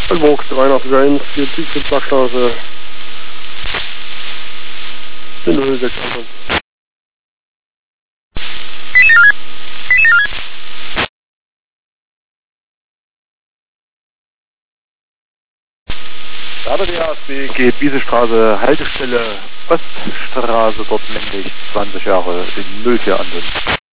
Box 381, Siegfried-Backstraße, in 06 Anton. Starter der ASB geht Wiesestraße, Haltestelle Oststraße, dort männlich 20 Jahre in 04 Anton.